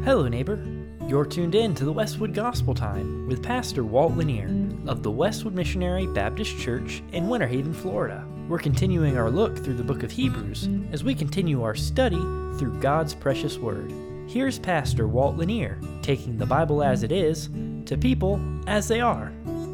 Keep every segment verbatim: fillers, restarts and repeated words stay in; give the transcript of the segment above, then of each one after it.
Hello, neighbor. You're tuned in to the Westwood Gospel Time with Pastor Walt Lanier of the Westwood Missionary Baptist Church in Winter Haven, Florida. We're continuing our look through the book of Hebrews as we continue our study through God's precious word. Here's Pastor Walt Lanier taking the Bible as it is to people as they are.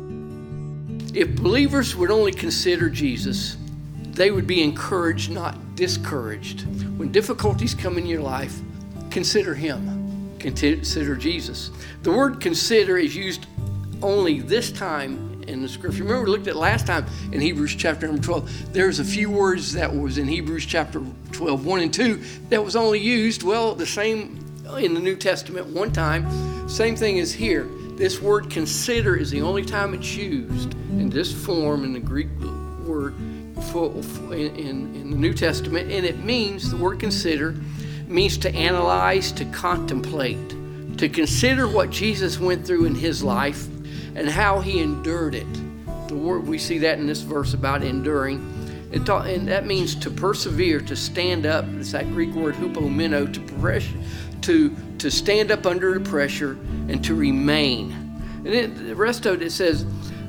If believers would only consider Jesus, they would be encouraged, not discouraged. When difficulties come in your life, consider Him. Consider Jesus. The word consider is used only this time in the scripture. Remember we looked at last time in Hebrews chapter number twelve. There's a few words that was in Hebrews chapter twelve, one and two, that was only used, well, the same in the New Testament one time. Same thing as here. This word consider is the only time it's used in this form in the Greek word for, in, in, in the New Testament. And it means, the word consider means to analyze, to contemplate, to consider what Jesus went through in his life and how he endured it. The word, we see that in this verse about enduring. It ta- and that means to persevere, to stand up. It's that Greek word hupomeno, to press, to to stand up under the pressure and to remain. And then the rest of it, it says,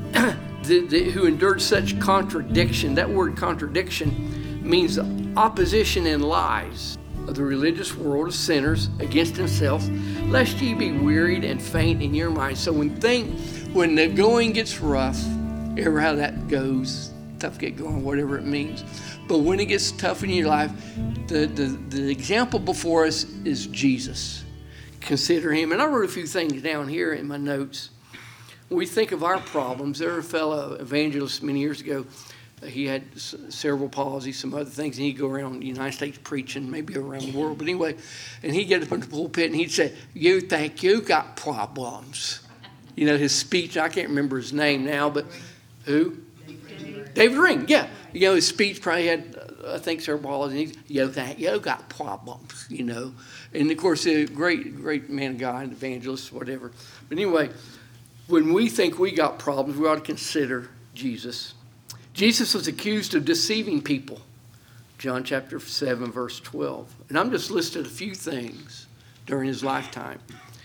the, the, who endured such contradiction. That word contradiction means opposition and lies of the religious world of sinners against himself, lest ye be wearied and faint in your mind. So when thing, when the going gets rough, ever how that goes, tough get going, whatever it means. But when it gets tough in your life, the, the, the example before us is Jesus. Consider him. And I wrote a few things down here in my notes. When we think of our problems, there was a fellow evangelist many years ago. He had cerebral palsy, some other things, and he'd go around the United States preaching, maybe around the world. But anyway, and he'd get up in the pulpit and he'd say, "You think you got problems." You know, his speech, I can't remember his name now, but who? David, David Ring, yeah. You know, his speech probably had, uh, I think, cerebral palsy. And he, you think you got problems, you know. And, of course, a great, great man of God, evangelist, whatever. But anyway, when we think we got problems, we ought to consider Jesus. Jesus was accused of deceiving people, John chapter seven, verse twelve. And I'm just listed a few things during his lifetime.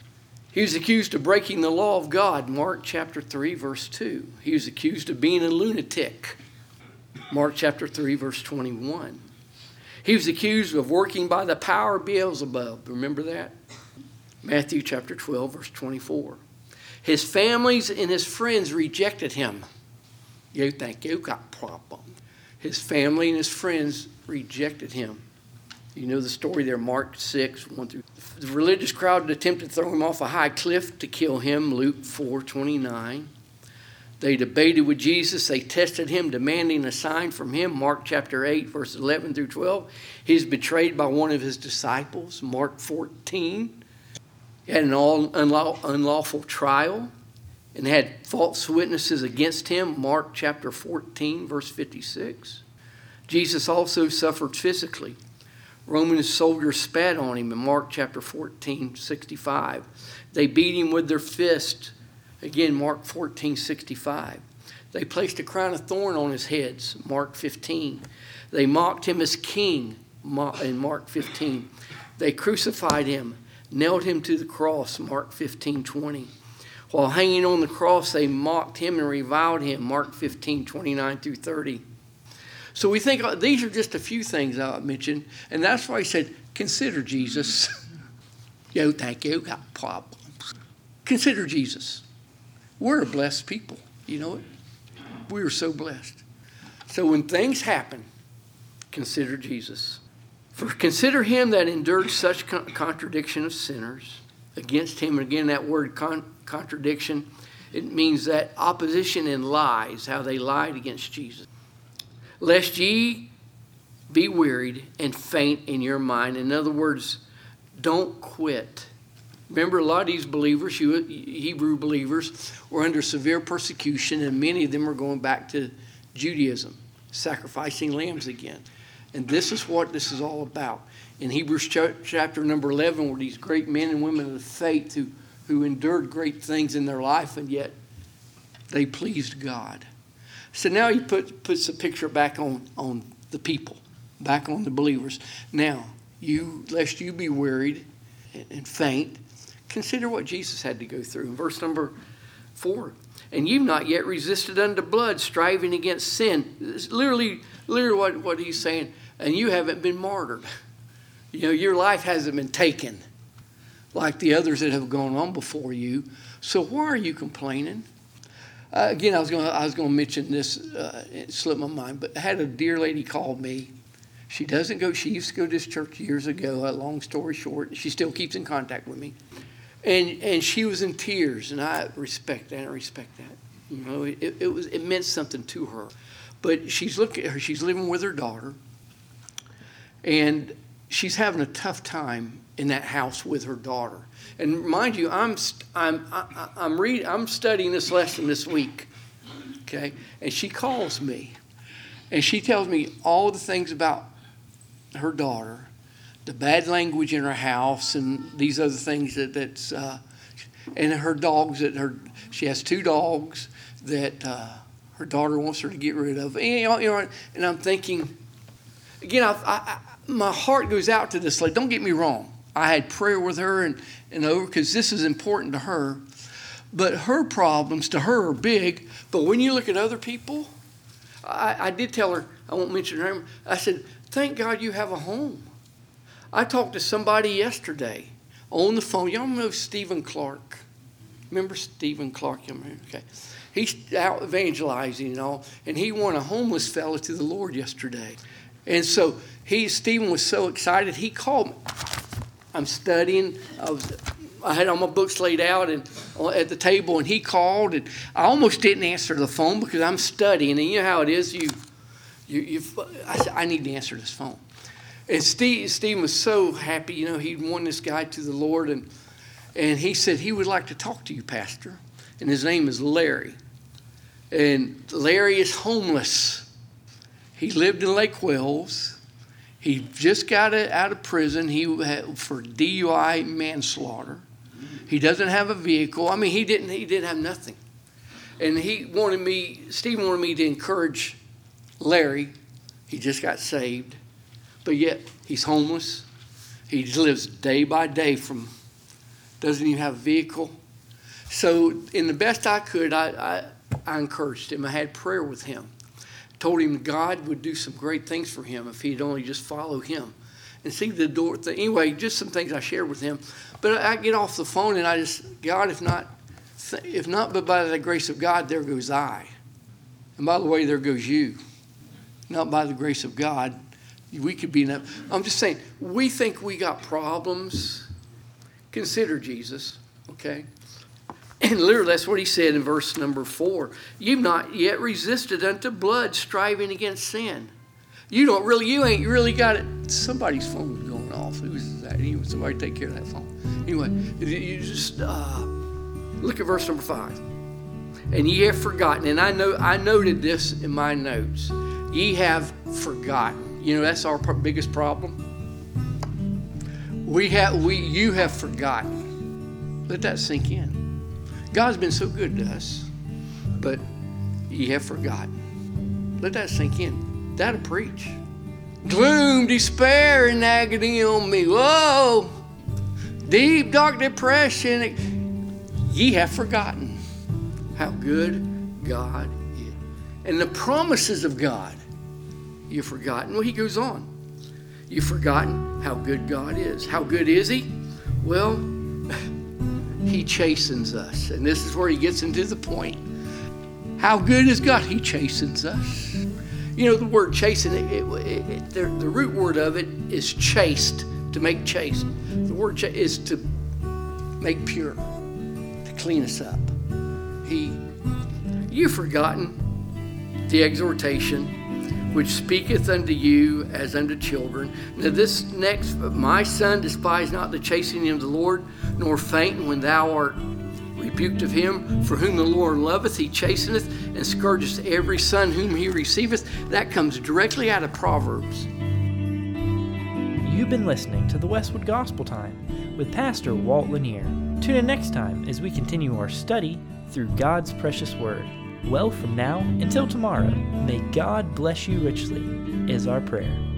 He was accused of breaking the law of God, Mark chapter three, verse two. He was accused of being a lunatic, Mark chapter three, verse twenty-one. He was accused of working by the power of Beelzebub. Remember that? Matthew chapter twelve, verse twenty-four. His families and his friends rejected him. You think you got problems. His family and his friends rejected him. You know the story there, Mark six, one through. The religious crowd attempted to throw him off a high cliff to kill him, Luke four twenty-nine. They debated with Jesus. They tested him, demanding a sign from him, Mark chapter eight, verse eleven through twelve. He's betrayed by one of his disciples, Mark fourteen. He had an all unlaw, unlawful trial and had false witnesses against him, Mark chapter fourteen, verse fifty-six. Jesus also suffered physically. Roman soldiers spat on him in Mark chapter fourteen, sixty-five. They beat him with their fist, again, Mark fourteen, sixty-five. They placed a crown of thorn on his head, Mark fifteen. They mocked him as king, in Mark fifteen. They crucified him, nailed him to the cross, Mark fifteen, twenty. While hanging on the cross, they mocked him and reviled him, Mark fifteen, twenty-nine through thirty. So we think these are just a few things I mentioned, and that's why he said, consider Jesus. You think you got problems. Consider Jesus. We're a blessed people, you know it? We are so blessed. So when things happen, consider Jesus. For consider him that endured such con- contradiction of sinners against him. And again, that word con- contradiction, it means that opposition and lies, how they lied against Jesus. Lest ye be wearied and faint in your mind. In other words, don't quit. Remember, a lot of these believers, Hebrew believers, were under severe persecution, and many of them were going back to Judaism, sacrificing lambs again. And this is what this is all about. In Hebrews chapter number eleven, were these great men and women of faith who, who endured great things in their life, and yet they pleased God. So now he put, puts the picture back on, on the people, back on the believers. Now, you, lest you be wearied and faint, Consider what Jesus had to go through. In verse number four, and you've not yet resisted unto blood, striving against sin. It's literally, literally what, what he's saying. And you haven't been martyred. You know, your life hasn't been taken like the others that have gone on before you. So why are you complaining? Uh, again, I was going I was going to mention this. Uh, it slipped my mind, but I had a dear lady call me. She doesn't go. She used to go to this church years ago. A long story short, she still keeps in contact with me. And and she was in tears, and I respect that. I respect that. You know, it, it was it meant something to her. But she's looking. She's living with her daughter, and she's having a tough time in that house with her daughter. And mind you, I'm I'm I, I'm reading. I'm studying this lesson this week. Okay, and she calls me, and she tells me all the things about her daughter. The bad language in her house and these other things that that's uh, and her dogs that her she has two dogs that uh, her daughter wants her to get rid of. And, you know, you know, and I'm thinking again, I, I, my heart goes out to this lady. Don't get me wrong. I had prayer with her and and over because this is important to her. But her problems to her are big. But when you look at other people, I, I did tell her, I won't mention her name. I said, thank God you have a home. I talked to somebody yesterday on the phone. Y'all know Stephen Clark. Remember Stephen Clark? Okay. He's out evangelizing and all, and he won a homeless fella to the Lord yesterday. And so he, Stephen was so excited, he called me. I'm studying. I was, I had all my books laid out and at the table, and he called, and I almost didn't answer the phone because I'm studying, and you know how it is. You, you, you. I said, I need to answer this phone. And Steve, Steve was so happy, you know, he'd won this guy to the Lord. And and he said he would like to talk to you, Pastor. And his name is Larry. And Larry is homeless. He lived in Lake Wells. He just got out of prison he had, for D U I manslaughter. He doesn't have a vehicle. I mean, he didn't, he didn't have nothing. And he wanted me, Steve wanted me to encourage Larry. He just got saved. But yet, he's homeless. He lives day by day from, doesn't even have a vehicle. So, in the best I could, I, I, I encouraged him. I had prayer with him. Told him God would do some great things for him if he'd only just follow him. And see the door. The, anyway, just some things I shared with him. But I, I get off the phone and I just, God, if not, if not but by the grace of God, there goes I. And by the way, there goes you. Not by the grace of God. We could be enough. I'm just saying, we think we got problems. Consider Jesus, okay? And literally, that's what he said in verse number four. You've not yet resisted unto blood, striving against sin. You don't really, you ain't really got it. Somebody's phone is going off. Who's that? Somebody take care of that phone. Anyway, you just uh, look at verse number five. And ye have forgotten, and I know I noted this in my notes. Ye have forgotten. You know, that's our biggest problem. We have, we, you have forgotten. Let that sink in. God's been so good to us, but ye have forgotten. Let that sink in. That'll preach. Gloom, despair, and agony on me. Whoa! Deep, dark depression. Ye have forgotten how good God is. And the promises of God. You've forgotten. Well, he goes on. You've forgotten how good God is. How good is he? Well, he chastens us. And this is where he gets into the point. How good is God? He chastens us. You know, the word chasten, it, it, it, the, the root word of it is chaste, to make chaste. The word ch- is to make pure, to clean us up. He, you've forgotten the exhortation which speaketh unto you as unto children. Now this next, my son, despise not the chastening of the Lord, nor faint when thou art rebuked of him. For whom the Lord loveth, he chasteneth, and scourgeth every son whom he receiveth. That comes directly out of Proverbs. You've been listening to the Westwood Gospel Time with Pastor Walt Lanier. Tune in next time as we continue our study through God's precious Word. Well, from now until tomorrow, may God bless you richly, is our prayer.